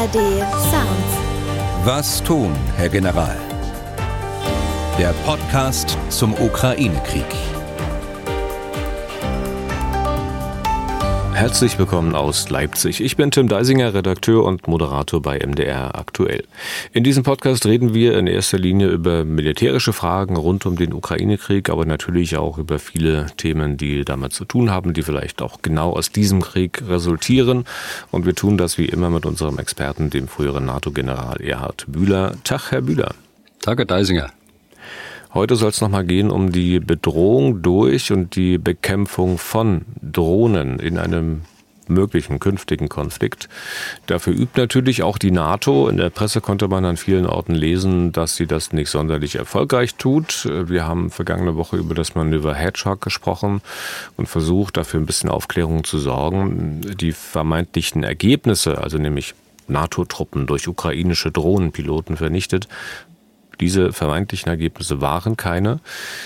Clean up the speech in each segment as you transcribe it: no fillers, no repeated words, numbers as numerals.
ARD Sounds. Was tun, Herr General? Der Podcast zum Ukraine-Krieg. Herzlich willkommen aus Leipzig. Ich bin Tim Deisinger, Redakteur und Moderator bei MDR Aktuell. In diesem Podcast reden wir in erster Linie über militärische Fragen rund um den Ukraine-Krieg, aber natürlich auch über viele Themen, die damit zu tun haben, die vielleicht auch genau aus diesem Krieg resultieren. Und wir tun das wie immer mit unserem Experten, dem früheren NATO-General Erhard Bühler. Tag, Herr Bühler. Tag, Herr Deisinger. Heute soll es nochmal gehen um die Bedrohung durch und die Bekämpfung von Drohnen in einem möglichen künftigen Konflikt. Dafür übt natürlich auch die NATO. In der Presse konnte man an vielen Orten lesen, dass sie das nicht sonderlich erfolgreich tut. Wir haben vergangene Woche über das Manöver Hedgehog gesprochen und versucht, dafür ein bisschen Aufklärung zu sorgen. Die vermeintlichen Ergebnisse, also nämlich NATO-Truppen durch ukrainische Drohnenpiloten vernichtet, diese vermeintlichen Ergebnisse waren keine.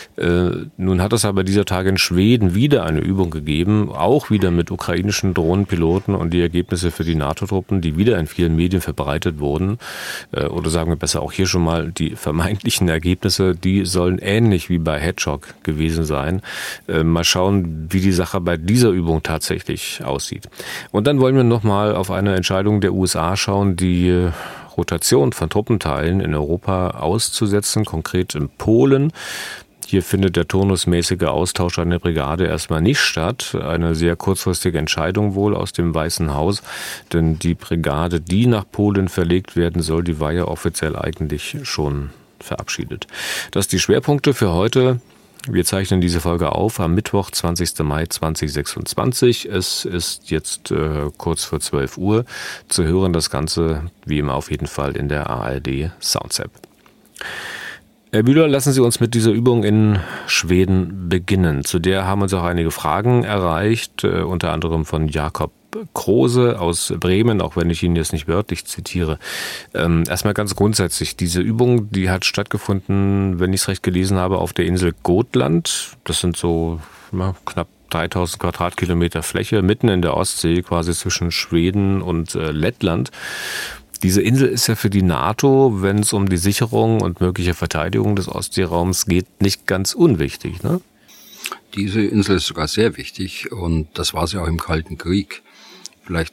Nun hat es aber dieser Tage in Schweden wieder eine Übung gegeben, auch wieder mit ukrainischen Drohnenpiloten, und die Ergebnisse für die NATO-Truppen, die wieder in vielen Medien verbreitet wurden, oder sagen wir besser auch hier schon mal, die vermeintlichen Ergebnisse, die sollen ähnlich wie bei Hedgehog gewesen sein. Mal schauen, wie die Sache bei dieser Übung tatsächlich aussieht. Und dann wollen wir nochmal auf eine Entscheidung der USA schauen, die Rotation von Truppenteilen in Europa auszusetzen, konkret in Polen. Hier findet der turnusmäßige Austausch an der Brigade erstmal nicht statt. Eine sehr kurzfristige Entscheidung wohl aus dem Weißen Haus, denn die Brigade, die nach Polen verlegt werden soll, die war ja offiziell eigentlich schon verabschiedet. Das sind die Schwerpunkte für heute. Wir zeichnen diese Folge auf am Mittwoch, 20. Mai 2026. Es ist jetzt kurz vor 12 Uhr. Zu hören das Ganze wie immer auf jeden Fall in der ARD Sounds App. Herr Bühler, lassen Sie uns mit dieser Übung in Schweden beginnen. Zu der haben uns auch einige Fragen erreicht, unter anderem von Jakob Krose aus Bremen, auch wenn ich ihn jetzt nicht wörtlich zitiere. Erstmal ganz grundsätzlich, diese Übung, die hat stattgefunden, wenn ich es recht gelesen habe, auf der Insel Gotland. Das sind so knapp 3000 Quadratkilometer Fläche, mitten in der Ostsee, quasi zwischen Schweden und Lettland. Diese Insel ist ja für die NATO, wenn es um die Sicherung und mögliche Verteidigung des Ostseeraums geht, nicht ganz unwichtig, ne? Diese Insel ist sogar sehr wichtig, und das war sie auch im Kalten Krieg. Vielleicht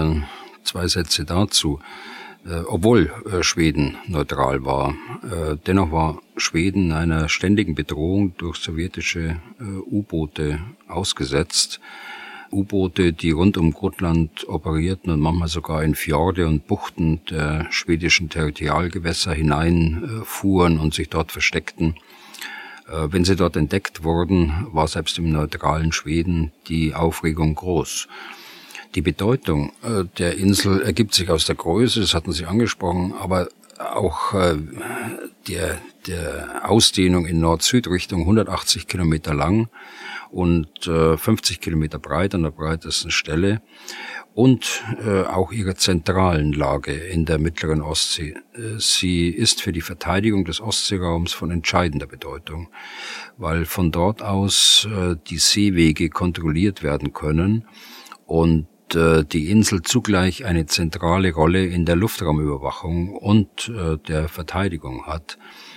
2 Sätze dazu. Obwohl Schweden neutral war, dennoch war Schweden einer ständigen Bedrohung durch sowjetische U-Boote ausgesetzt. U-Boote, die rund um Gotland operierten und manchmal sogar in Fjorde und Buchten der schwedischen Territorialgewässer hineinfuhren und sich dort versteckten. Wenn sie dort entdeckt wurden, war selbst im neutralen Schweden die Aufregung groß. Die Bedeutung der Insel ergibt sich aus der Größe, das hatten Sie angesprochen, aber auch der Ausdehnung in Nord-Süd-Richtung, 180 Kilometer lang und 50 Kilometer breit an der breitesten Stelle, und auch ihrer zentralen Lage in der mittleren Ostsee. Sie ist für die Verteidigung des Ostseeraums von entscheidender Bedeutung, weil von dort aus die Seewege kontrolliert werden können und die Insel zugleich eine zentrale Rolle in der Luftraumüberwachung und der Verteidigung hat.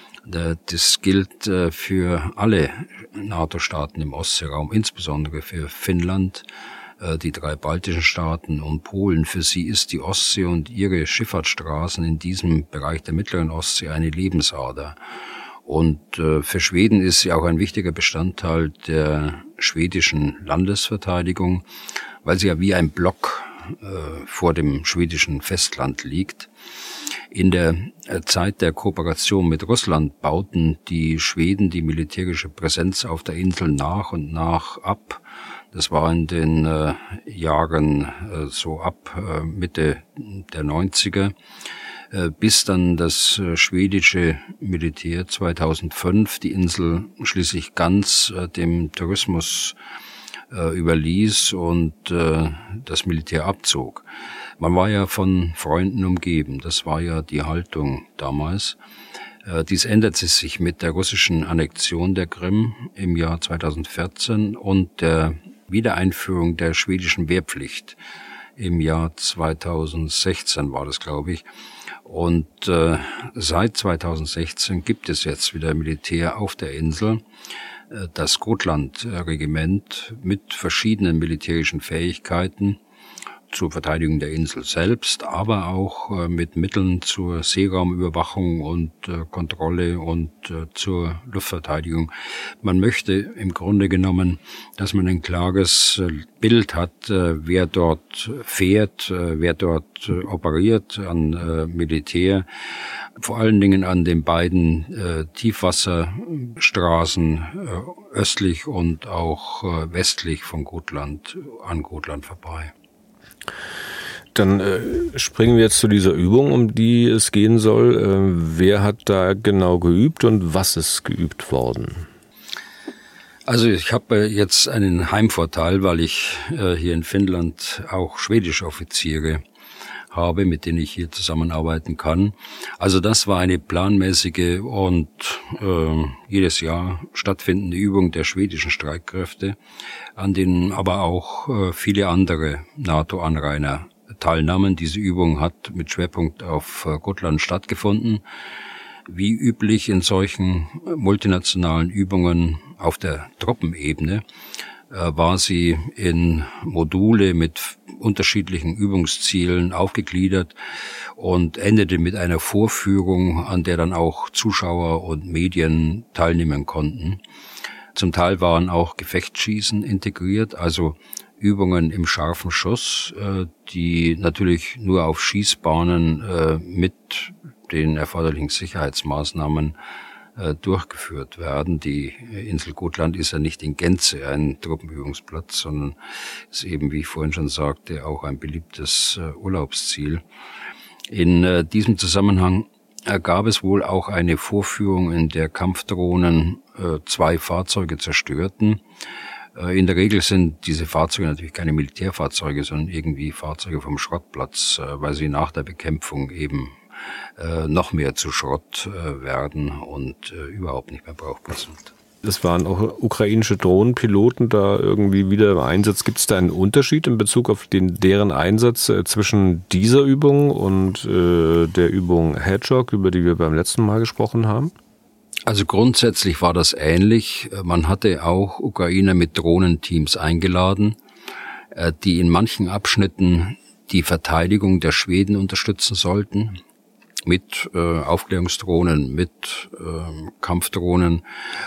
Das gilt für alle NATO-Staaten im Ostseeraum, insbesondere für Finnland, die 3 baltischen Staaten und Polen. Für sie ist die Ostsee und ihre Schifffahrtsstraßen in diesem Bereich der mittleren Ostsee eine Lebensader. Und für Schweden ist sie auch ein wichtiger Bestandteil der schwedischen Landesverteidigung, weil sie ja wie ein Block vor dem schwedischen Festland liegt. In der Zeit der Kooperation mit Russland bauten die Schweden die militärische Präsenz auf der Insel nach und nach ab. Das war in den Jahren so ab Mitte der 90er, bis dann das schwedische Militär 2005 die Insel schließlich ganz dem Tourismus überließ und das Militär abzog. Man war ja von Freunden umgeben, das war ja die Haltung damals. Dies änderte sich mit der russischen Annexion der Krim im Jahr 2014 und der Wiedereinführung der schwedischen Wehrpflicht im Jahr 2016 war das, glaube ich. Und seit 2016 gibt es jetzt wieder Militär auf der Insel. Das Gotland-Regiment mit verschiedenen militärischen Fähigkeiten zur Verteidigung der Insel selbst, aber auch mit Mitteln zur Seeraumüberwachung und Kontrolle und zur Luftverteidigung. Man möchte im Grunde genommen, dass man ein klares Bild hat, wer dort fährt, wer dort operiert an Militär, vor allen Dingen an den beiden Tiefwasserstraßen östlich und auch westlich von Gotland, an Gotland vorbei. Dann springen wir jetzt zu dieser Übung, um die es gehen soll. Wer hat da genau geübt und was ist geübt worden? Also ich habe jetzt einen Heimvorteil, weil ich hier in Finnland auch schwedische Offiziere habe, mit denen ich hier zusammenarbeiten kann. Also das war eine planmäßige und jedes Jahr stattfindende Übung der schwedischen Streitkräfte, an denen aber auch viele andere NATO-Anrainer teilnahmen. Diese Übung hat mit Schwerpunkt auf Gotland stattgefunden. Wie üblich in solchen multinationalen Übungen auf der Truppenebene war sie in Module mit unterschiedlichen Übungszielen aufgegliedert und endete mit einer Vorführung, an der dann auch Zuschauer und Medien teilnehmen konnten. Zum Teil waren auch Gefechtsschießen integriert, also Übungen im scharfen Schuss, die natürlich nur auf Schießbahnen mit den erforderlichen Sicherheitsmaßnahmen durchgeführt werden. Die Insel Gotland ist ja nicht in Gänze ein Truppenübungsplatz, sondern ist eben, wie ich vorhin schon sagte, auch ein beliebtes Urlaubsziel. In diesem Zusammenhang gab es wohl auch eine Vorführung, in der Kampfdrohnen 2 Fahrzeuge zerstörten. In der Regel sind diese Fahrzeuge natürlich keine Militärfahrzeuge, sondern irgendwie Fahrzeuge vom Schrottplatz, weil sie nach der Bekämpfung eben noch mehr zu Schrott werden und überhaupt nicht mehr brauchbar sind. Es waren auch ukrainische Drohnenpiloten da irgendwie wieder im Einsatz. Gibt es da einen Unterschied in Bezug auf deren Einsatz zwischen dieser Übung und der Übung Hedgehog, über die wir beim letzten Mal gesprochen haben? Also grundsätzlich war das ähnlich. Man hatte auch Ukrainer mit Drohnenteams eingeladen, die in manchen Abschnitten die Verteidigung der Schweden unterstützen sollten, mit Aufklärungsdrohnen, mit Kampfdrohnen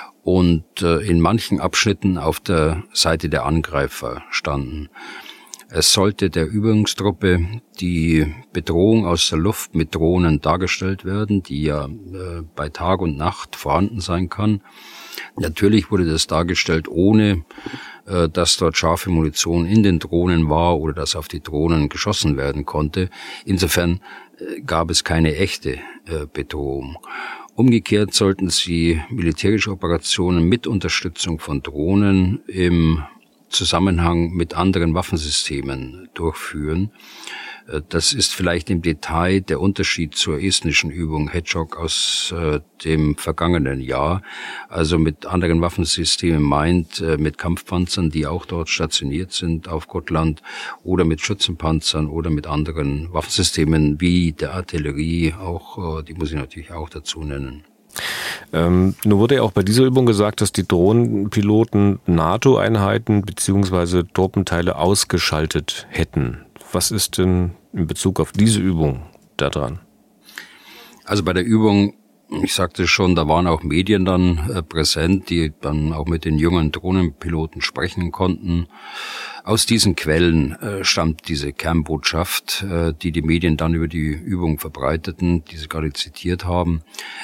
und in manchen Abschnitten auf der Seite der Angreifer standen. Es sollte der Übungstruppe die Bedrohung aus der Luft mit Drohnen dargestellt werden, die ja bei Tag und Nacht vorhanden sein kann. Natürlich wurde das dargestellt, ohne dass dort scharfe Munition in den Drohnen war oder dass auf die Drohnen geschossen werden konnte. Insofern gab es keine echte Bedrohung. Umgekehrt sollten sie militärische Operationen mit Unterstützung von Drohnen im Zusammenhang mit anderen Waffensystemen durchführen. Das ist vielleicht im Detail der Unterschied zur estnischen Übung Hedgehog aus dem vergangenen Jahr. Also mit anderen Waffensystemen meint mit Kampfpanzern, die auch dort stationiert sind auf Gotland, oder mit Schützenpanzern oder mit anderen Waffensystemen wie der Artillerie, auch die muss ich natürlich auch dazu nennen. Nun wurde ja auch bei dieser Übung gesagt, dass die Drohnenpiloten NATO-Einheiten bzw. Truppenteile ausgeschaltet hätten. Was ist denn in Bezug auf diese Übung da dran? Also bei der Übung, ich sagte schon, da waren auch Medien dann präsent, die dann auch mit den jungen Drohnenpiloten sprechen konnten. Aus diesen Quellen stammt diese Kernbotschaft, die Medien dann über die Übung verbreiteten, die Sie gerade zitiert haben.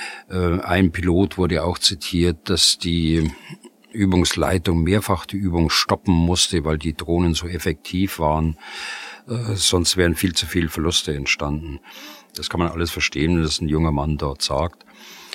Ein Pilot wurde auch zitiert, dass die Übungsleitung mehrfach die Übung stoppen musste, weil die Drohnen so effektiv waren. Sonst wären viel zu viele Verluste entstanden. Das kann man alles verstehen, wenn das ein junger Mann dort sagt.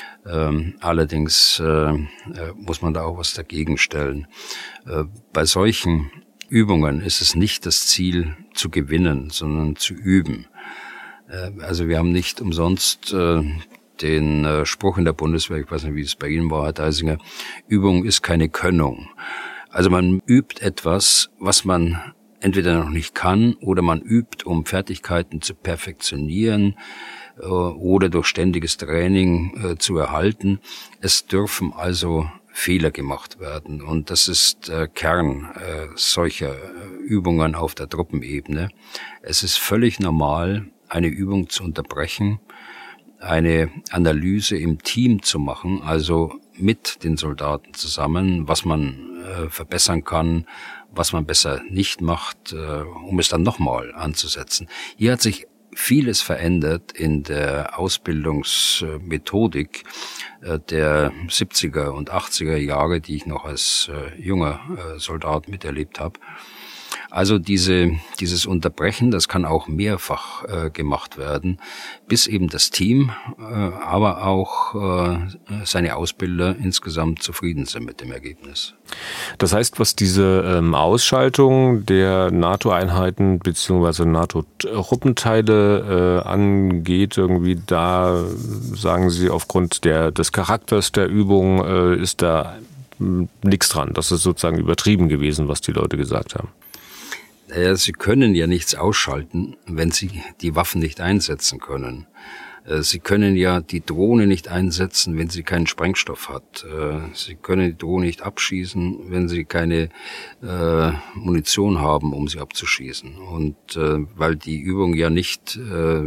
Allerdings muss man da auch was dagegen stellen. Bei solchen Übungen ist es nicht das Ziel zu gewinnen, sondern zu üben. Also wir haben nicht umsonst den Spruch in der Bundeswehr, ich weiß nicht, wie es bei Ihnen war, Herr Deisinger, Übung ist keine Könnung. Also man übt etwas, was man entweder noch nicht kann oder man übt, um Fertigkeiten zu perfektionieren oder durch ständiges Training zu erhalten. Es dürfen also Fehler gemacht werden und das ist der Kern solcher Übungen auf der Truppenebene. Es ist völlig normal, eine Übung zu unterbrechen, eine Analyse im Team zu machen, also mit den Soldaten zusammen, was man verbessern kann, was man besser nicht macht, um es dann nochmal anzusetzen. Hier hat sich vieles verändert in der Ausbildungsmethodik der 70er und 80er Jahre, die ich noch als junger Soldat miterlebt habe. Also dieses Unterbrechen, das kann auch mehrfach gemacht werden, bis eben das Team, aber auch seine Ausbilder insgesamt zufrieden sind mit dem Ergebnis. Das heißt, was diese Ausschaltung der NATO-Einheiten bzw. NATO-Truppenteile angeht, irgendwie da sagen Sie, aufgrund des Charakters der Übung ist da nichts dran. Das ist sozusagen übertrieben gewesen, was die Leute gesagt haben. Naja, sie können ja nichts ausschalten, wenn sie die Waffen nicht einsetzen können. Sie können ja die Drohne nicht einsetzen, wenn sie keinen Sprengstoff hat. Sie können die Drohne nicht abschießen, wenn sie keine Munition haben, um sie abzuschießen. Und weil die Übung ja nicht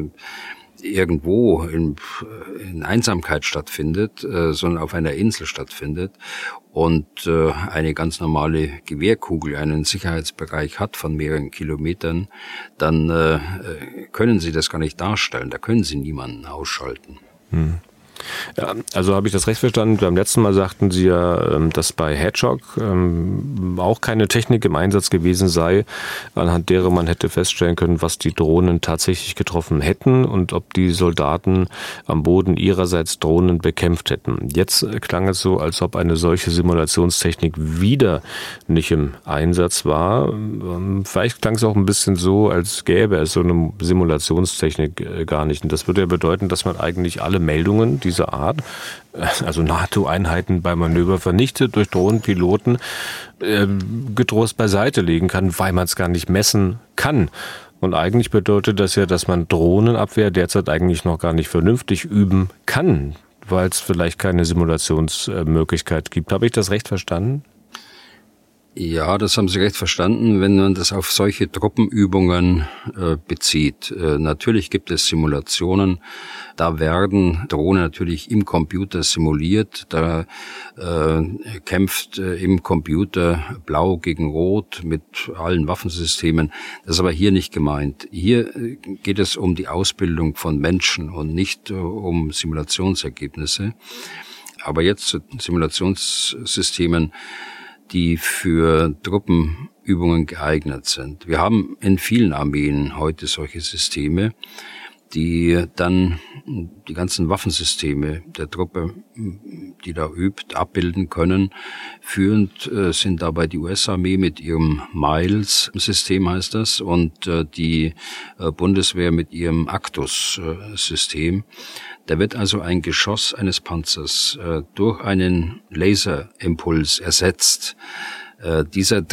irgendwo in Einsamkeit stattfindet, sondern auf einer Insel stattfindet und eine ganz normale Gewehrkugel einen Sicherheitsbereich hat von mehreren Kilometern, dann können Sie das gar nicht darstellen. Da können Sie niemanden ausschalten. Ja, also habe ich das recht verstanden? Beim letzten Mal sagten Sie ja, dass bei Hedgehog auch keine Technik im Einsatz gewesen sei, anhand derer man hätte feststellen können, was die Drohnen tatsächlich getroffen hätten und ob die Soldaten am Boden ihrerseits Drohnen bekämpft hätten. Jetzt klang es so, als ob eine solche Simulationstechnik wieder nicht im Einsatz war. Vielleicht klang es auch ein bisschen so, als gäbe es so eine Simulationstechnik gar nicht. Und das würde ja bedeuten, dass man eigentlich alle Meldungen dieser Art, also NATO-Einheiten bei Manöver vernichtet durch Drohnenpiloten, getrost beiseite legen kann, weil man es gar nicht messen kann. Und eigentlich bedeutet das ja, dass man Drohnenabwehr derzeit eigentlich noch gar nicht vernünftig üben kann, weil es vielleicht keine Simulationsmöglichkeit gibt. Habe ich das recht verstanden? Ja, das haben Sie recht verstanden, wenn man das auf solche Truppenübungen bezieht. Natürlich gibt es Simulationen, da werden Drohnen natürlich im Computer simuliert, da kämpft im Computer Blau gegen Rot mit allen Waffensystemen. Das ist aber hier nicht gemeint. Hier geht es um die Ausbildung von Menschen und nicht um Simulationsergebnisse. Aber jetzt zu Simulationssystemen, die für Truppenübungen geeignet sind. Wir haben in vielen Armeen heute solche Systeme, die dann die ganzen Waffensysteme der Truppe, die da übt, abbilden können. Führend sind dabei die US-Armee mit ihrem Miles-System, heißt das, und die Bundeswehr mit ihrem Actus-System. Da wird also ein Geschoss eines Panzers durch einen Laserimpuls ersetzt. Dieser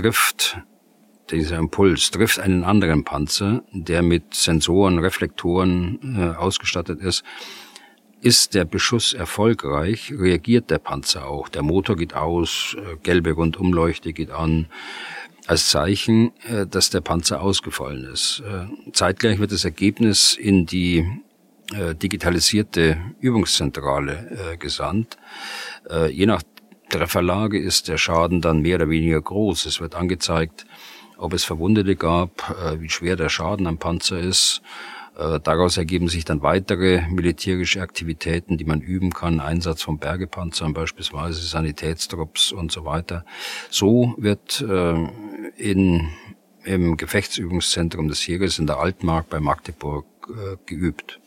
Impuls trifft einen anderen Panzer, der mit Sensoren, Reflektoren ausgestattet ist. Ist der Beschuss erfolgreich, reagiert der Panzer auch. Der Motor geht aus, gelbe Rundumleuchte geht an, als Zeichen, dass der Panzer ausgefallen ist. Zeitgleich wird das Ergebnis in die digitalisierte Übungszentrale gesandt. Je nach Trefferlage ist der Schaden dann mehr oder weniger groß. Es wird angezeigt, ob es Verwundete gab, wie schwer der Schaden am Panzer ist. Daraus ergeben sich dann weitere militärische Aktivitäten, die man üben kann. Einsatz von Bergepanzern beispielsweise, Sanitätstrupps und so weiter. So wird im Gefechtsübungszentrum des Heeres in der Altmark bei Magdeburg geübt.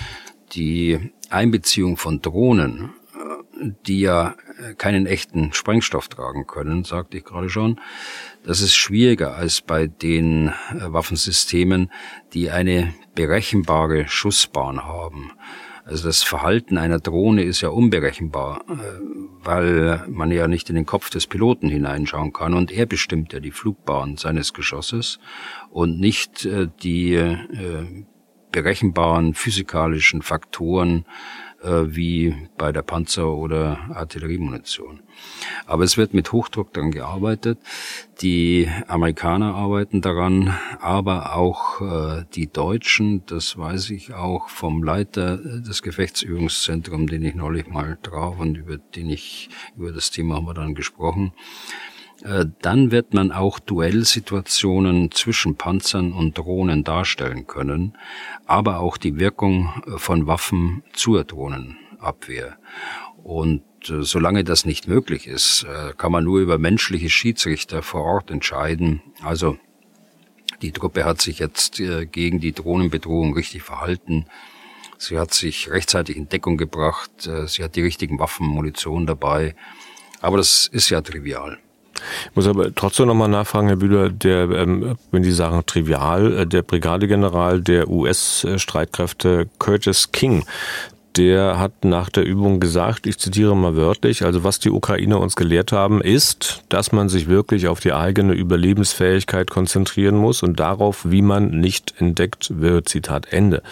Die Einbeziehung von Drohnen, die ja keinen echten Sprengstoff tragen können, sagte ich gerade schon, das ist schwieriger als bei den Waffensystemen, die eine berechenbare Schussbahn haben. Also das Verhalten einer Drohne ist ja unberechenbar, weil man ja nicht in den Kopf des Piloten hineinschauen kann und er bestimmt ja die Flugbahn seines Geschosses und nicht die berechenbaren physikalischen Faktoren wie bei der Panzer- oder Artilleriemunition. Aber es wird mit Hochdruck daran gearbeitet. Die Amerikaner arbeiten daran, aber auch die Deutschen, das weiß ich auch vom Leiter des Gefechtsübungszentrums, den ich neulich mal traf und über das Thema haben wir dann gesprochen. Dann wird man auch Duellsituationen zwischen Panzern und Drohnen darstellen können, aber auch die Wirkung von Waffen zur Drohnenabwehr. Und solange das nicht möglich ist, kann man nur über menschliche Schiedsrichter vor Ort entscheiden. Also die Truppe hat sich jetzt gegen die Drohnenbedrohung richtig verhalten. Sie hat sich rechtzeitig in Deckung gebracht. Sie hat die richtigen Waffen, Munition dabei. Aber das ist ja trivial. Ich muss aber trotzdem nochmal nachfragen, Herr Bühler, wenn Sie sagen trivial, der Brigadegeneral der US-Streitkräfte Curtis King, der hat nach der Übung gesagt, ich zitiere mal wörtlich, also was die Ukrainer uns gelehrt haben, ist, dass man sich wirklich auf die eigene Überlebensfähigkeit konzentrieren muss und darauf, wie man nicht entdeckt wird. Zitat Ende.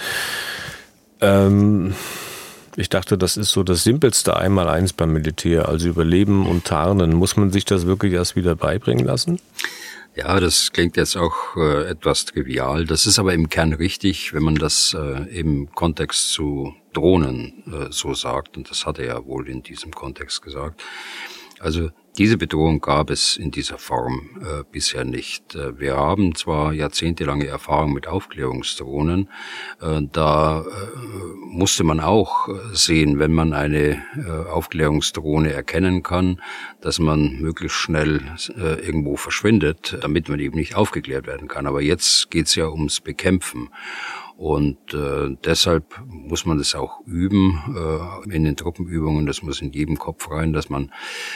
Ich dachte, das ist so das simpelste Einmaleins beim Militär, also Überleben und Tarnen. Muss man sich das wirklich erst wieder beibringen lassen? Ja, das klingt jetzt auch etwas trivial. Das ist aber im Kern richtig, wenn man das im Kontext zu Drohnen so sagt. Und das hat er ja wohl in diesem Kontext gesagt. Also diese Bedrohung gab es in dieser Form bisher nicht. Wir haben zwar jahrzehntelange Erfahrung mit Aufklärungsdrohnen. Da musste man auch sehen, wenn man eine Aufklärungsdrohne erkennen kann, dass man möglichst schnell irgendwo verschwindet, damit man eben nicht aufgeklärt werden kann. Aber jetzt geht's ja ums Bekämpfen. Und deshalb muss man das auch üben in den Truppenübungen. Das muss in jedem Kopf rein, dass man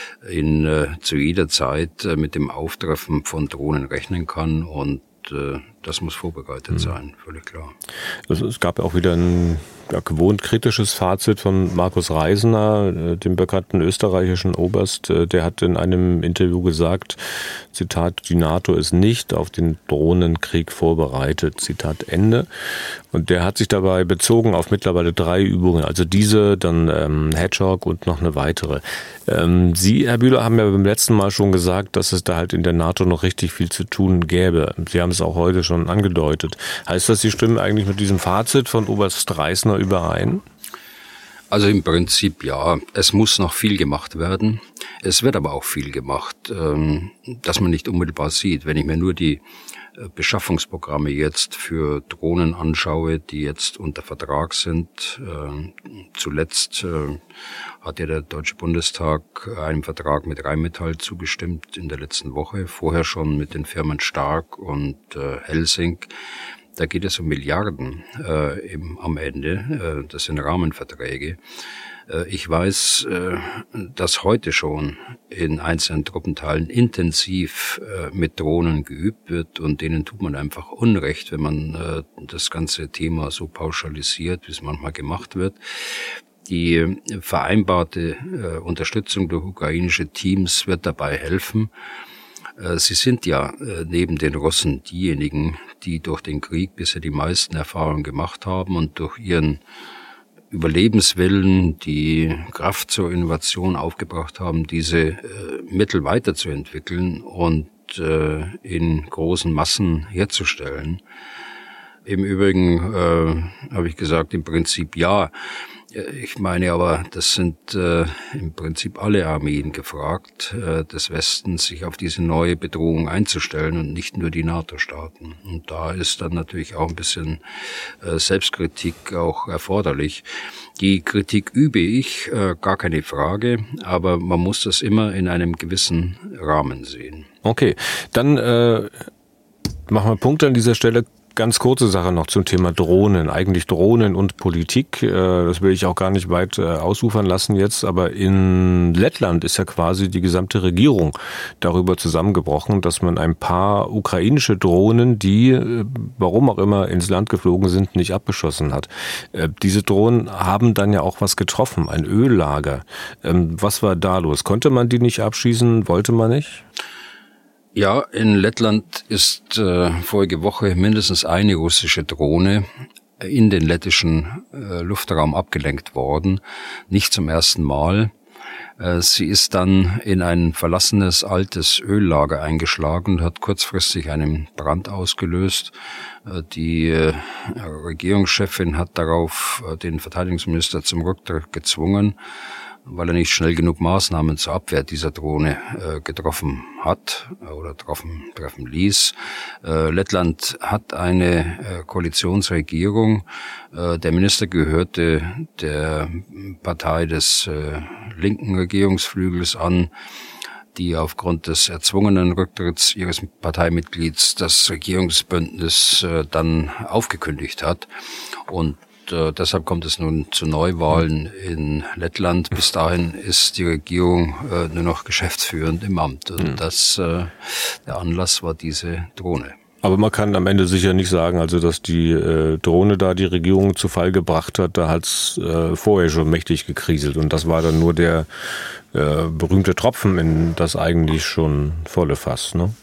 zu jeder Zeit mit dem Auftreffen von Drohnen rechnen kann. Und das muss vorbereitet sein, völlig klar. Es gab ja auch wieder ein gewohnt kritisches Fazit von Markus Reisner, dem bekannten österreichischen Oberst. Der hat in einem Interview gesagt, Zitat, die NATO ist nicht auf den Drohnenkrieg vorbereitet, Zitat Ende. Und der hat sich dabei bezogen auf mittlerweile 3 Übungen, also diese, dann Hedgehog und noch eine weitere. Sie, Herr Bühler, haben ja beim letzten Mal schon gesagt, dass es da halt in der NATO noch richtig viel zu tun gäbe. Sie haben es auch heute schon angedeutet. Heißt das, Sie stimmen eigentlich mit diesem Fazit von Oberst Reisner überein? Also im Prinzip ja. Es muss noch viel gemacht werden. Es wird aber auch viel gemacht, dass man nicht unmittelbar sieht. Wenn ich mir nur die Beschaffungsprogramme jetzt für Drohnen anschaue, die jetzt unter Vertrag sind. Zuletzt hat ja der Deutsche Bundestag einem Vertrag mit Rheinmetall zugestimmt in der letzten Woche. Vorher schon mit den Firmen Stark und Helsing. Da geht es um Milliarden am Ende. Das sind Rahmenverträge. Ich weiß, dass heute schon in einzelnen Truppenteilen intensiv mit Drohnen geübt wird und denen tut man einfach Unrecht, wenn man das ganze Thema so pauschalisiert, wie es manchmal gemacht wird. Die vereinbarte Unterstützung durch ukrainische Teams wird dabei helfen. Sie sind ja neben den Russen diejenigen, die durch den Krieg bisher die meisten Erfahrungen gemacht haben und durch ihren Überlebenswillen, die Kraft zur Innovation aufgebracht haben, diese Mittel weiterzuentwickeln und in großen Massen herzustellen. Im Übrigen habe ich gesagt, im Prinzip ja. Ich meine aber, das sind im Prinzip alle Armeen gefragt, des Westens, sich auf diese neue Bedrohung einzustellen und nicht nur die NATO-Staaten. Und da ist dann natürlich auch ein bisschen Selbstkritik auch erforderlich. Die Kritik übe ich, gar keine Frage, aber man muss das immer in einem gewissen Rahmen sehen. Okay, dann machen wir Punkte an dieser Stelle. Ganz kurze Sache noch zum Thema Drohnen. Eigentlich Drohnen und Politik. Das will ich auch gar nicht weit ausufern lassen jetzt. Aber in Lettland ist ja quasi die gesamte Regierung darüber zusammengebrochen, dass man ein paar ukrainische Drohnen, die, warum auch immer, ins Land geflogen sind, nicht abgeschossen hat. Diese Drohnen haben dann ja auch was getroffen, ein Öllager. Was war da los? Konnte man die nicht abschießen? Wollte man nicht? Ja, in Lettland ist vorige Woche mindestens eine russische Drohne in den lettischen Luftraum abgelenkt worden. Nicht zum ersten Mal. Sie ist dann in ein verlassenes altes Öllager eingeschlagen und hat kurzfristig einen Brand ausgelöst. Die Regierungschefin hat darauf den Verteidigungsminister zum Rücktritt gezwungen, weil er nicht schnell genug Maßnahmen zur Abwehr dieser Drohne getroffen hat oder treffen ließ. Lettland hat eine Koalitionsregierung. Der Minister gehörte der Partei des linken Regierungsflügels an, die aufgrund des erzwungenen Rücktritts ihres Parteimitglieds das Regierungsbündnis dann aufgekündigt hat. Und deshalb kommt es nun zu Neuwahlen in Lettland. Bis dahin ist die Regierung nur noch geschäftsführend im Amt. Und der Anlass war diese Drohne. Aber man kann am Ende sicher nicht sagen, also dass die Drohne da die Regierung zu Fall gebracht hat. Da hat es vorher schon mächtig gekriselt. Und das war dann nur der berühmte Tropfen in das eigentlich schon volle Fass, ne?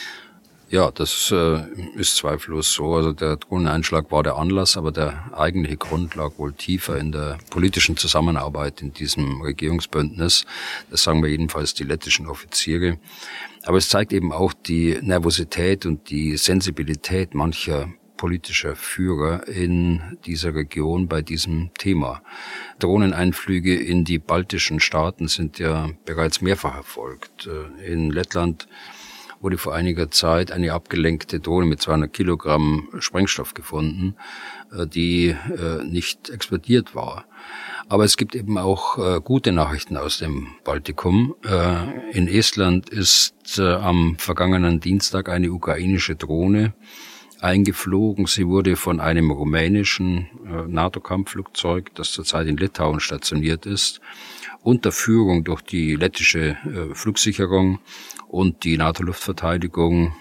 Ja, das ist zweifellos so. Also der Drohneneinschlag war der Anlass, aber der eigentliche Grund lag wohl tiefer in der politischen Zusammenarbeit in diesem Regierungsbündnis. Das sagen wir jedenfalls die lettischen Offiziere. Aber es zeigt eben auch die Nervosität und die Sensibilität mancher politischer Führer in dieser Region bei diesem Thema. Drohneneinflüge in die baltischen Staaten sind ja bereits mehrfach erfolgt. In Lettland wurde vor einiger Zeit eine abgelenkte Drohne mit 200 Kilogramm Sprengstoff gefunden, die nicht explodiert war. Aber es gibt eben auch gute Nachrichten aus dem Baltikum. In Estland ist am vergangenen Dienstag eine ukrainische Drohne eingeflogen. Sie wurde von einem rumänischen NATO-Kampfflugzeug, das zurzeit in Litauen stationiert ist, unter Führung durch die lettische Flugsicherung und die NATO-Luftverteidigung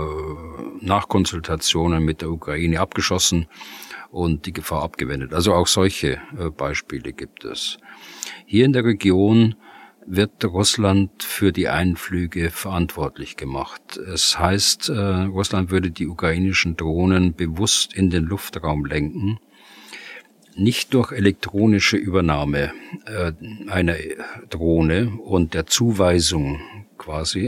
nach Konsultationen mit der Ukraine abgeschossen und die Gefahr abgewendet. Also auch solche Beispiele gibt es. Hier in der Region wird Russland für die Einflüge verantwortlich gemacht. Es heißt, Russland würde die ukrainischen Drohnen bewusst in den Luftraum lenken, nicht durch elektronische Übernahme einer Drohne und der Zuweisung quasi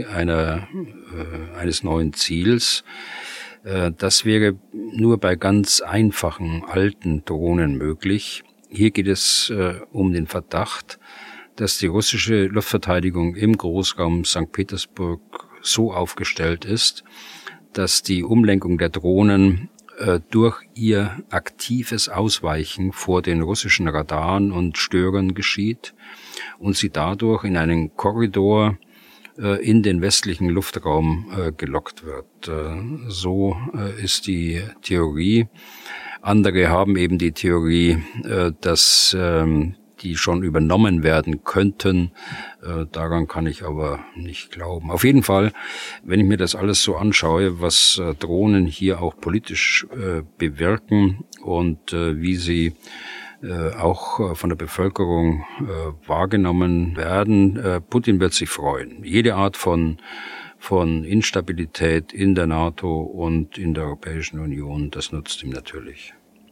eines neuen Ziels. Das wäre nur bei ganz einfachen alten Drohnen möglich. Hier geht es um den Verdacht, dass die russische Luftverteidigung im Großraum St. Petersburg so aufgestellt ist, dass die Umlenkung der Drohnen durch ihr aktives Ausweichen vor den russischen Radaren und Störern geschieht und sie dadurch in einen Korridor in den westlichen Luftraum gelockt wird. So ist die Theorie. Andere haben eben die Theorie, dass die schon übernommen werden könnten. Daran kann ich aber nicht glauben. Auf jeden Fall, wenn ich mir das alles so anschaue, was Drohnen hier auch politisch bewirken und wie sie auch von der Bevölkerung wahrgenommen werden, Putin wird sich freuen. Jede Art von Instabilität in der NATO und in der Europäischen Union, das nutzt ihm natürlich.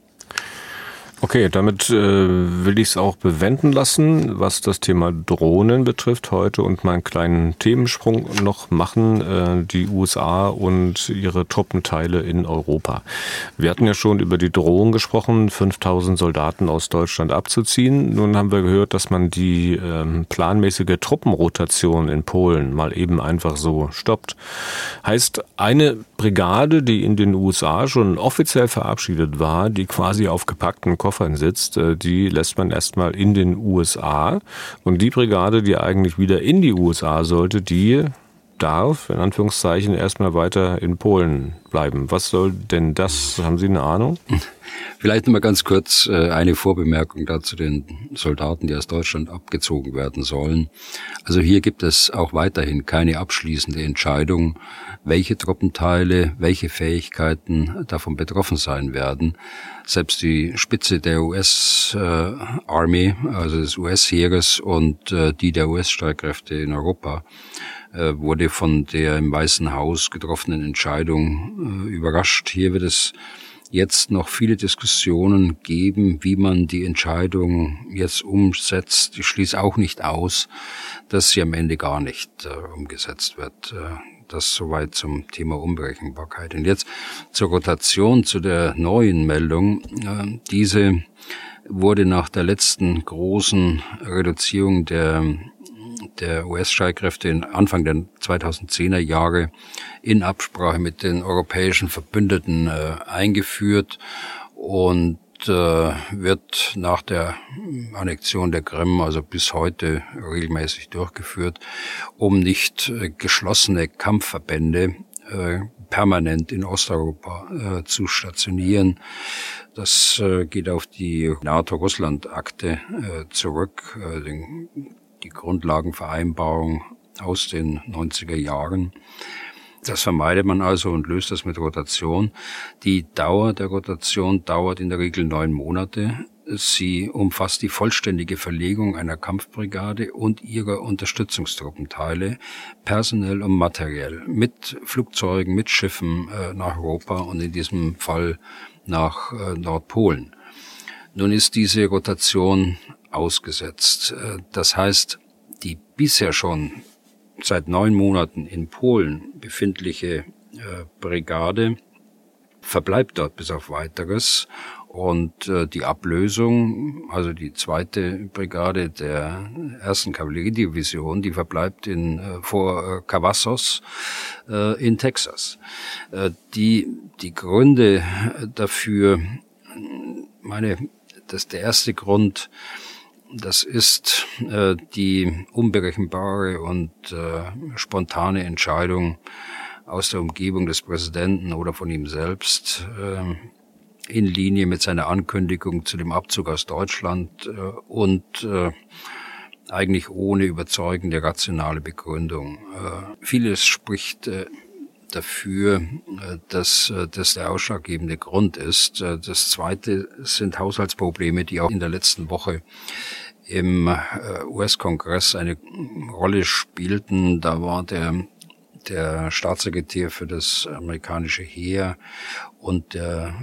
Okay, damit will ich es auch bewenden lassen, was das Thema Drohnen betrifft heute und mal einen kleinen Themensprung noch machen, die USA und ihre Truppenteile in Europa. Wir hatten ja schon über die Drohung gesprochen, 5000 Soldaten aus Deutschland abzuziehen. Nun haben wir gehört, dass man die planmäßige Truppenrotation in Polen mal eben einfach so stoppt. Heißt, eine Brigade, die in den USA schon offiziell verabschiedet war, die quasi auf gepackten Koffern sitzt, die lässt man erstmal in den USA. Und die Brigade, die eigentlich wieder in die USA sollte, die darf, in Anführungszeichen, erstmal weiter in Polen bleiben. Was soll denn das? Haben Sie eine Ahnung? Vielleicht mal ganz kurz eine Vorbemerkung dazu den Soldaten, die aus Deutschland abgezogen werden sollen. Also hier gibt es auch weiterhin keine abschließende Entscheidung, welche Truppenteile, welche Fähigkeiten davon betroffen sein werden. Selbst die Spitze der US-Army, also des US-Heeres und die der US-Streitkräfte in Europa, wurde von der im Weißen Haus getroffenen Entscheidung überrascht. Hier wird es jetzt noch viele Diskussionen geben, wie man die Entscheidung jetzt umsetzt. Ich schließe auch nicht aus, dass sie am Ende gar nicht umgesetzt wird. Das soweit zum Thema Unberechenbarkeit. Und jetzt zur Rotation, zu der neuen Meldung. Diese wurde nach der letzten großen Reduzierung der US-Streitkräfte Anfang der 2010er Jahre in Absprache mit den europäischen Verbündeten eingeführt und wird nach der Annexion der Krim, also bis heute, regelmäßig durchgeführt, um nicht geschlossene Kampfverbände permanent in Osteuropa zu stationieren. Das geht auf die NATO-Russland-Akte zurück, die Grundlagenvereinbarung aus den 90er Jahren. Das vermeidet man also und löst das mit Rotation. Die Dauer der Rotation dauert in der Regel 9 Monate. Sie umfasst die vollständige Verlegung einer Kampfbrigade und ihrer Unterstützungstruppenteile, personell und materiell, mit Flugzeugen, mit Schiffen nach Europa und in diesem Fall nach Nordpolen. Nun ist diese Rotation ausgesetzt. Das heißt, die bisher schon seit 9 Monaten in Polen befindliche Brigade verbleibt dort bis auf Weiteres und die Ablösung, also die 2. Brigade der 1. Kavalleriedivision, die verbleibt vor Cavazos in Texas. Die Gründe dafür, der erste Grund, das ist die unberechenbare und spontane Entscheidung aus der Umgebung des Präsidenten oder von ihm selbst in Linie mit seiner Ankündigung zu dem Abzug aus Deutschland und eigentlich ohne überzeugende rationale Begründung. Vieles spricht dafür, dass das der ausschlaggebende Grund ist. Das Zweite sind Haushaltsprobleme, die auch in der letzten Woche im US-Kongress eine Rolle spielten. Da war der Staatssekretär für das amerikanische Heer und der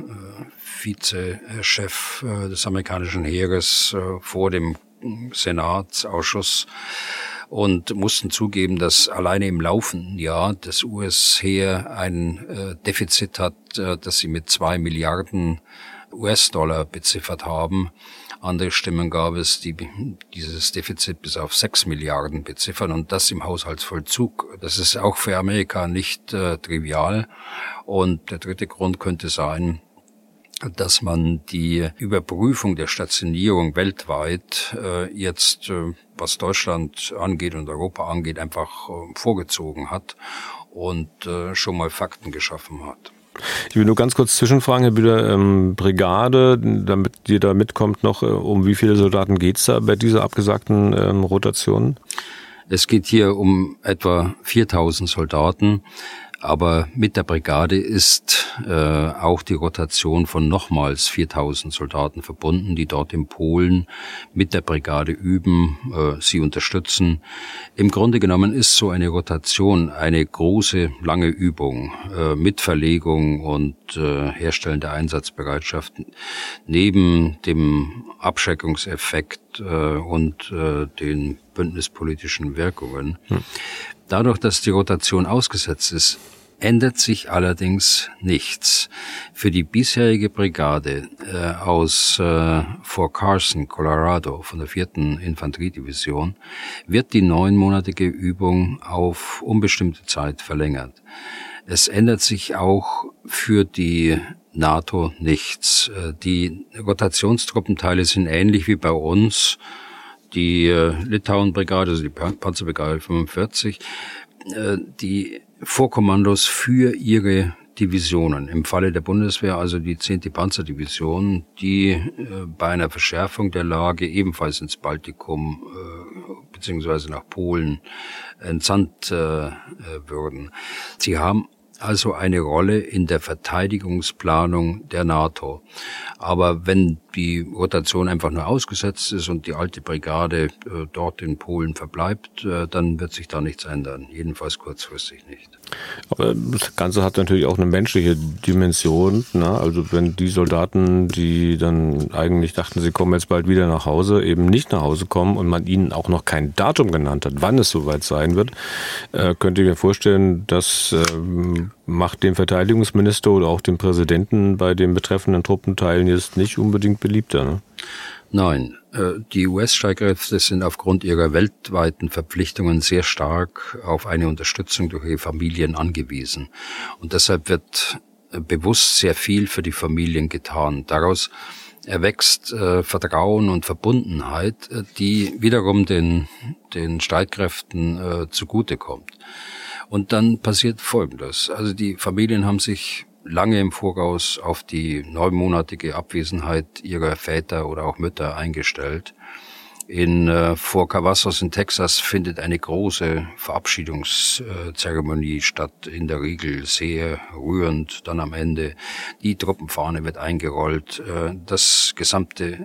Vizechef des amerikanischen Heeres vor dem Senatsausschuss und mussten zugeben, dass alleine im laufenden Jahr das US-Heer ein Defizit hat, das sie mit 2 Milliarden US-Dollar beziffert haben. Andere Stimmen gab es, die dieses Defizit bis auf 6 Milliarden beziffern und das im Haushaltsvollzug. Das ist auch für Amerika nicht trivial. Und der dritte Grund könnte sein, dass man die Überprüfung der Stationierung weltweit jetzt, was Deutschland angeht und Europa angeht, einfach vorgezogen hat und schon mal Fakten geschaffen hat. Ich will nur ganz kurz zwischenfragen, Herr Bühler, Brigade, damit jeder mitkommt noch, um wie viele Soldaten geht's da bei dieser abgesagten Rotation? Es geht hier um etwa 4.000 Soldaten, aber mit der Brigade ist auch die Rotation von nochmals 4.000 Soldaten verbunden, die dort in Polen mit der Brigade üben, sie unterstützen. Im Grunde genommen ist so eine Rotation eine große, lange Übung mit Verlegung und Herstellen der Einsatzbereitschaft neben dem Abschreckungseffekt und den bündnispolitischen Wirkungen. Dadurch, dass die Rotation ausgesetzt ist, ändert sich allerdings nichts. Für die bisherige Brigade aus Fort Carson, Colorado, von der 4. Infanteriedivision, wird die 9-monatige Übung auf unbestimmte Zeit verlängert. Es ändert sich auch für die NATO nichts. Die Rotationstruppenteile sind ähnlich wie bei uns. Die Litauen-Brigade, also die Panzerbrigade 45, die Vorkommandos für ihre Divisionen. Im Falle der Bundeswehr also die 10. Panzerdivision, die bei einer Verschärfung der Lage ebenfalls ins Baltikum beziehungsweise nach Polen entsandt würden. Sie haben also eine Rolle in der Verteidigungsplanung der NATO. Aber wenn die Rotation einfach nur ausgesetzt ist und die alte Brigade dort in Polen verbleibt, dann wird sich da nichts ändern. Jedenfalls kurzfristig nicht. Aber das Ganze hat natürlich auch eine menschliche Dimension. Ne? Also wenn die Soldaten, die dann eigentlich dachten, sie kommen jetzt bald wieder nach Hause, eben nicht nach Hause kommen und man ihnen auch noch kein Datum genannt hat, wann es soweit sein wird, könnte ich mir vorstellen, das macht dem Verteidigungsminister oder auch dem Präsidenten bei den betreffenden Truppenteilen jetzt nicht unbedingt beliebter. Ne? Nein, die US-Streitkräfte sind aufgrund ihrer weltweiten Verpflichtungen sehr stark auf eine Unterstützung durch ihre Familien angewiesen. Und deshalb wird bewusst sehr viel für die Familien getan. Daraus erwächst Vertrauen und Verbundenheit, die wiederum den Streitkräften zugutekommt. Und dann passiert Folgendes. Also die Familien haben sich lange im Voraus auf die 9-monatige Abwesenheit ihrer Väter oder auch Mütter eingestellt. In Fort Cavazos in Texas findet eine große Verabschiedungszeremonie statt, in der Regel sehr rührend. Dann am Ende die Truppenfahne wird eingerollt. Das gesamte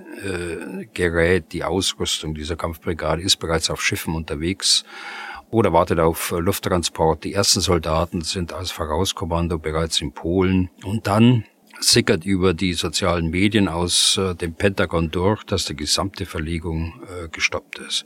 Gerät, die Ausrüstung dieser Kampfbrigade ist bereits auf Schiffen unterwegs oder wartet auf Lufttransport. Die ersten Soldaten sind als Vorauskommando bereits in Polen. Und dann sickert über die sozialen Medien aus dem Pentagon durch, dass die gesamte Verlegung gestoppt ist.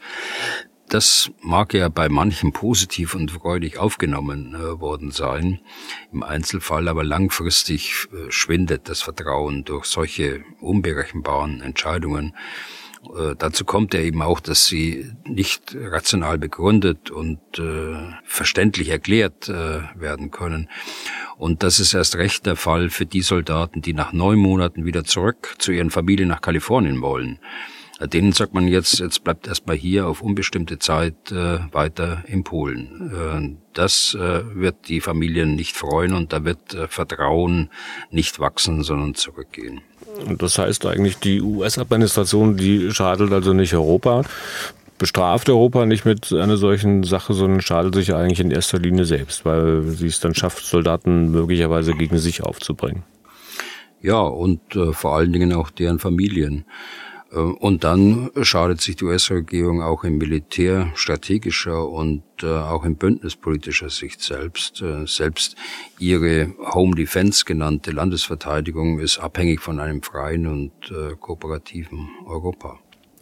Das mag ja bei manchen positiv und freudig aufgenommen worden sein. Im Einzelfall aber langfristig schwindet das Vertrauen durch solche unberechenbaren Entscheidungen. Dazu kommt ja eben auch, dass sie nicht rational begründet und verständlich erklärt werden können. Und das ist erst recht der Fall für die Soldaten, die nach 9 Monaten wieder zurück zu ihren Familien nach Kalifornien wollen. Denen sagt man jetzt bleibt erstmal hier auf unbestimmte Zeit weiter in Polen. Das wird die Familien nicht freuen und da wird Vertrauen nicht wachsen, sondern zurückgehen. Und das heißt eigentlich, die US-Administration, die schadelt also nicht Europa, bestraft Europa nicht mit einer solchen Sache, sondern schadet sich eigentlich in erster Linie selbst, weil sie es dann schafft, Soldaten möglicherweise gegen sich aufzubringen. Ja, und vor allen Dingen auch deren Familien. Und dann schadet sich die US-Regierung auch in militärstrategischer und auch in bündnispolitischer Sicht selbst. Selbst ihre Home Defense genannte Landesverteidigung ist abhängig von einem freien und kooperativen Europa.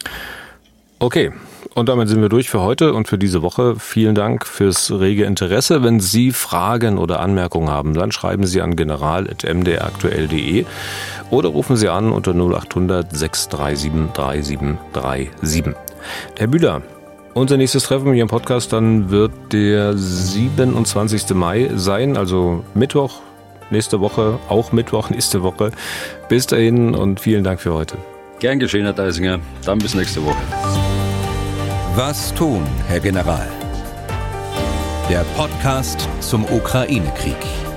Okay, und damit sind wir durch für heute und für diese Woche. Vielen Dank fürs rege Interesse. Wenn Sie Fragen oder Anmerkungen haben, dann schreiben Sie an general@mdraktuell.de oder rufen Sie an unter 0800 637 3737. Herr Bühler, unser nächstes Treffen hier im Podcast dann wird der 27. Mai sein, also Mittwoch nächste Woche, auch Mittwoch nächste Woche. Bis dahin und vielen Dank für heute. Gern geschehen, Herr Deisinger. Dann bis nächste Woche. Was tun, Herr General? Der Podcast zum Ukraine-Krieg.